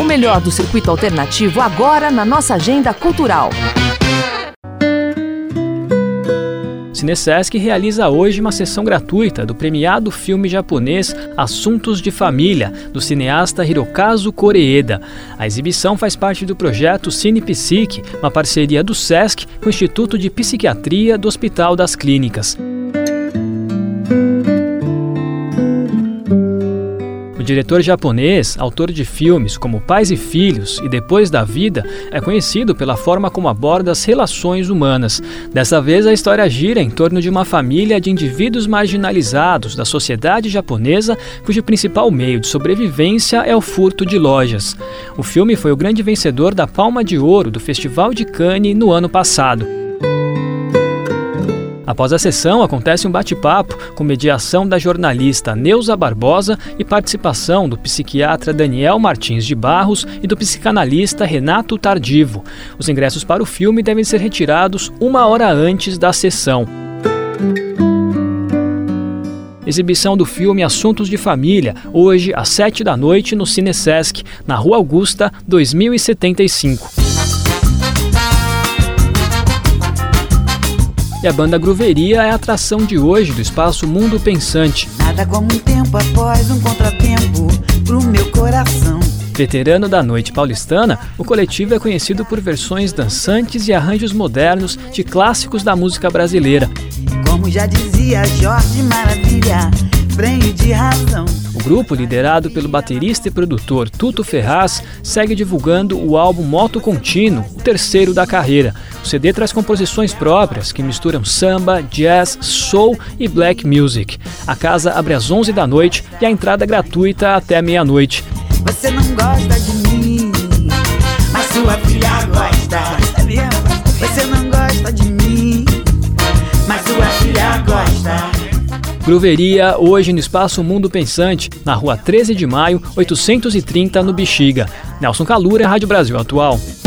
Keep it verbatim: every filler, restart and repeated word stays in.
melhor do circuito alternativo agora na nossa agenda cultural. Cinesesc realiza hoje uma sessão gratuita do premiado filme japonês Assuntos de Família, do cineasta Hirokazu Koreeda. A exibição faz parte do projeto Cine Psique, uma parceria do Sesc com o Instituto de Psiquiatria do Hospital das Clínicas. O diretor japonês, autor de filmes como Pais e Filhos e Depois da Vida, é conhecido pela forma como aborda as relações humanas. Dessa vez, a história gira em torno de uma família de indivíduos marginalizados da sociedade japonesa, cujo principal meio de sobrevivência é o furto de lojas. O filme foi o grande vencedor da Palma de Ouro do Festival de Cannes no ano passado. Após a sessão, acontece um bate-papo com mediação da jornalista Neuza Barbosa e participação do psiquiatra Daniel Martins de Barros e do psicanalista Renato Tardivo. Os ingressos para o filme devem ser retirados uma hora antes da sessão. Exibição do filme Assuntos de Família, hoje às sete da noite no Cinesesc, na Rua Augusta, dois mil e setenta e cinco. E a banda Grooveria é a atração de hoje do Espaço Mundo Pensante. Nada como um tempo após um contratempo pro meu coração. Veterano da noite paulistana, o coletivo é conhecido por versões dançantes e arranjos modernos de clássicos da música brasileira. Como já dizia Jorge Maravilha, freio de razão. O grupo, liderado pelo baterista e produtor Tuto Ferraz, segue divulgando o álbum Moto Contínuo, o terceiro da carreira. O C D traz composições próprias que misturam samba, jazz, soul e black music. A casa abre às onze da noite e a entrada é gratuita até meia-noite. Você não gosta de mim, mas sua filha gosta. Você não gosta de mim, mas sua filha gosta. Grooveria, hoje no Espaço Mundo Pensante, na Rua treze de maio, oitocentos e trinta, no Bexiga. Nelson Calura, Rádio Brasil Atual.